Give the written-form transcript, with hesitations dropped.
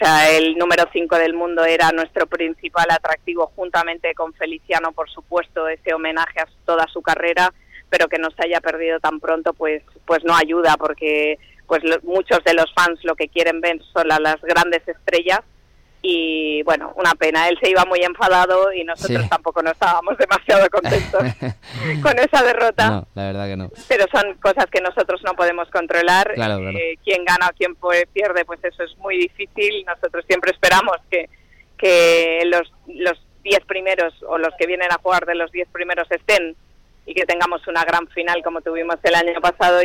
sea, el número 5 del mundo era nuestro principal atractivo, juntamente con Feliciano, por supuesto, ese homenaje a toda su carrera, pero que no se haya perdido tan pronto, pues no ayuda, porque pues muchos de los fans lo que quieren ver son a las grandes estrellas. Y bueno, una pena, él se iba muy enfadado y nosotros tampoco no estábamos demasiado contentos con esa derrota. No, la verdad que no. Pero son cosas que nosotros no podemos controlar. Claro. Quién gana o quién pierde, pues eso es muy difícil. Nosotros siempre esperamos que los 10 primeros o los que vienen a jugar de los 10 primeros estén y que tengamos una gran final como tuvimos el año pasado.